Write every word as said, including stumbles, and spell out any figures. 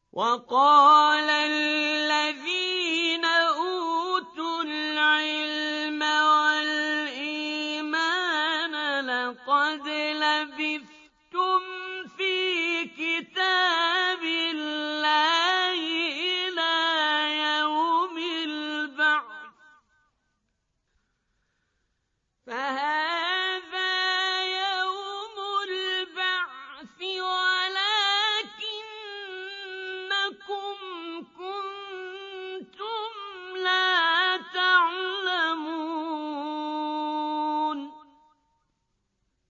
وقال الذين أوتوا العلم والإيمان لقد لبثتم في كتاب الله إلى يوم البعث فهذا يوم البعث ولكنكم